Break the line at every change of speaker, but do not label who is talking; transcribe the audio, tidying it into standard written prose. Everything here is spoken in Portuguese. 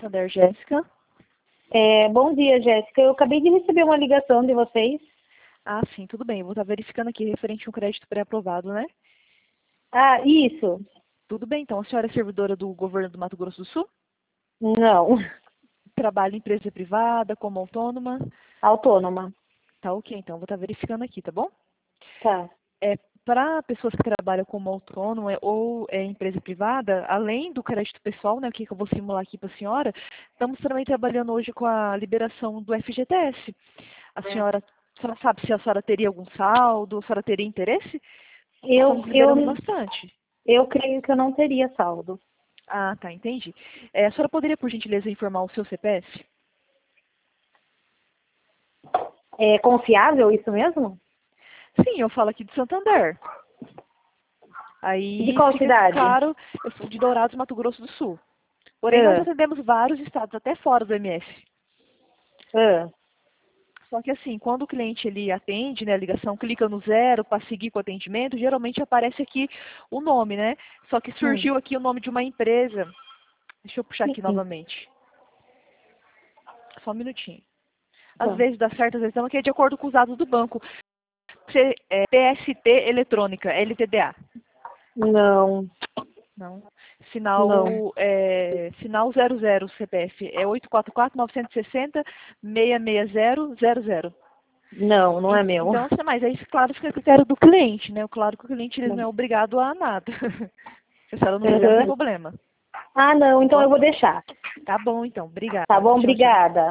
Santander, Jéssica.
Bom dia, Jéssica. Eu acabei de receber uma ligação de vocês.
Ah, sim, tudo bem. Eu vou estar verificando aqui referente a um crédito pré-aprovado, né?
Ah, isso?
Tudo bem, então. A senhora é servidora do governo do Mato Grosso do Sul?
Não.
Trabalha em empresa privada, como autônoma?
Autônoma.
Tá ok, então. Vou estar verificando aqui, tá bom?
Tá.
Para pessoas que trabalham como autônomo ou empresa privada, além do crédito pessoal, né, o que eu vou simular aqui para a senhora, estamos também trabalhando hoje com a liberação do FGTS. A senhora sabe se a senhora teria algum saldo, a senhora teria interesse?
Eu,
Estamos liberando
eu,
bastante.
eu creio que eu não teria saldo.
Ah, tá, entendi. A senhora poderia, por gentileza, informar o seu CPF?
É confiável isso mesmo?
Sim, eu falo aqui de Santander.
De
Aí
qual
fica
cidade?
claro, eu sou de Dourados, Mato Grosso do Sul. Porém, nós
Ah,
atendemos vários estados, até fora do MS.
ah,
Só que assim, quando o cliente ele atende, né, a ligação, clica no 0 para seguir com o atendimento, geralmente aparece aqui o nome, né? Só que
hum.
surgiu aqui o nome de uma empresa. Deixa eu puxar aqui
Sim.
novamente. Só um minutinho. Às
Tá.
vezes dá certo, às vezes não, que é de acordo com os dados do banco. PST Eletrônica, LTDA.
Não,
Não.
não.
Final 00 CPF. É 844-960-660-00.
Não é meu.
Então, assim, mas aí, claro, fica a critério do cliente, né? Claro que o cliente ele não é obrigado a nada. Se a senhora não quiser, não tem
Uhum.
problema.
Ah, não,
Tá
então
bom?
eu vou deixar.
Tá bom, então. Obrigada.
Tá bom?
Tchau, tchau.
Obrigada.